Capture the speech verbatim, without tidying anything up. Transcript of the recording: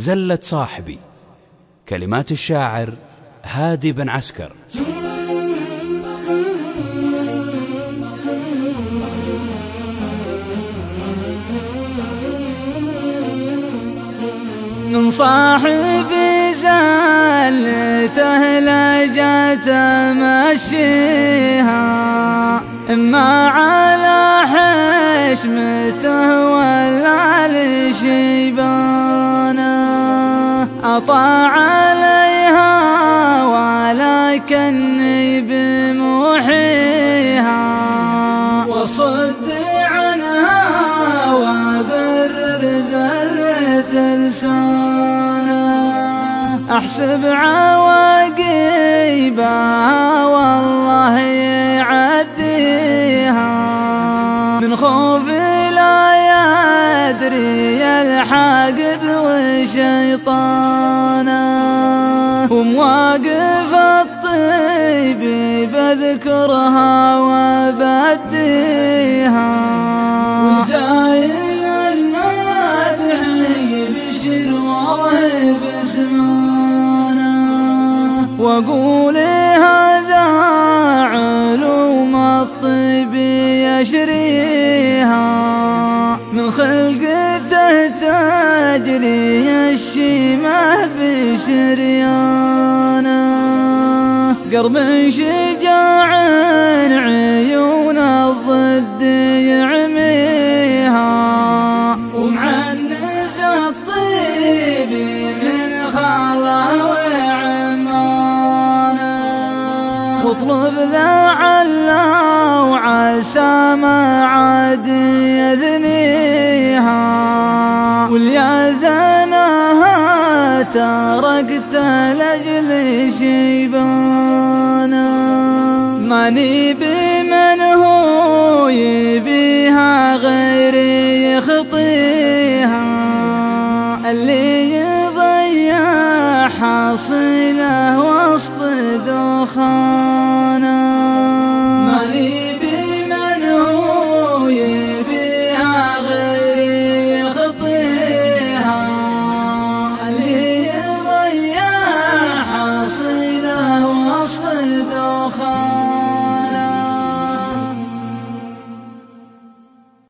زلة صاحبي. كلمات الشاعر هادي بن عسكر. من صاحبي زلته لجت مشيها، إما على حشمته ولا لشيبانه، أطاع عليها ولكني بموحيها، وصد عنها وبرر زلة لسانه، أحسب عواقبها والله يعديها، من خوفي لا يدري الحاقد وشيطانه، ومواقف الطيب بذكرها وبديها، والزايل المدحي بشر والله بسمانه، وقول هذا علوم الطيب يشريها، من خلقته تجري الشيمة بشريانه، قرب شجاع عيون الضد يعميها، ومعنز الطيب من خاله وعمانه، واطلب لعله وعسى ما عاد يذنيها، وليأذنها تركت لأجل شيبانه، ماني بمن هو يبيها غيري يخطيها، اللي يضيع حصيله وسط دخان